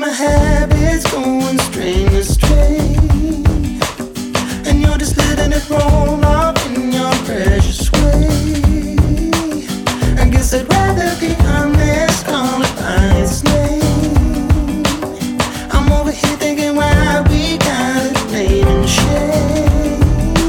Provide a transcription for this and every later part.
my habits going astray, and you're just letting it roll off in your precious way. I guess I'd rather be honest, call it by its name. I'm over here thinking why we got it made in shame.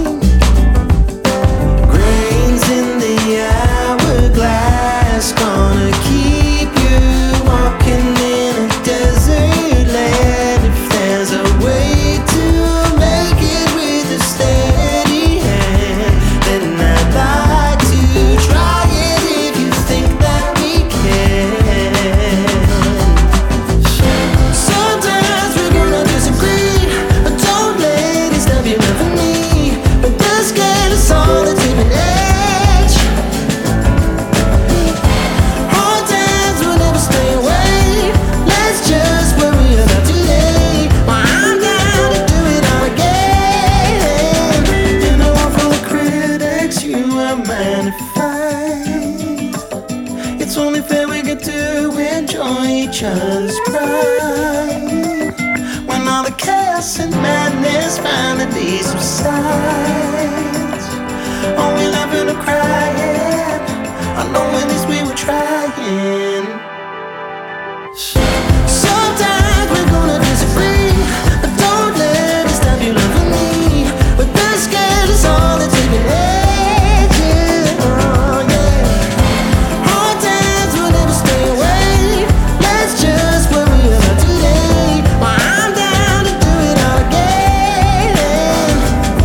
Grains in the hourglass, gonna keep you walking in a desert land. If there's a way to make it with a steady hand, then I'd like to try it if you think that we can. Sometimes we're gonna disagree, but don't let it stop you loving me. But this game is all that's even edge. Hard times will never stay away. Let's just worry about today. Well, I'm down to do it all again. In a world full of critics, you are magnified. It's only fair we get to enjoy each other's pride. When all the chaos and madness finally subsides, are we laughing or crying? I know at least we were trying. Sometimes we're gonna disagree, but don't let it stop you loving me. But this game is all that's even edge. Oh yeah. Hard times will never stay away. Let's just worry about today. Well, I'm down to do it all again.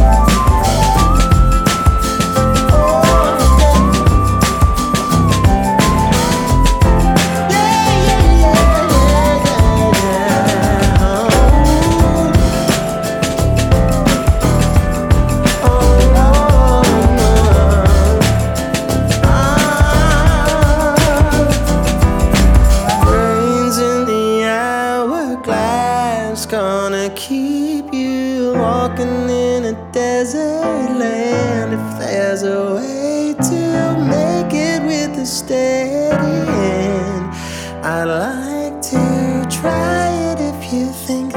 Brains in the hourglass, gonna keep you walking in a desert land. If there's a way to make it with a steady hand, I'd like to try it if you think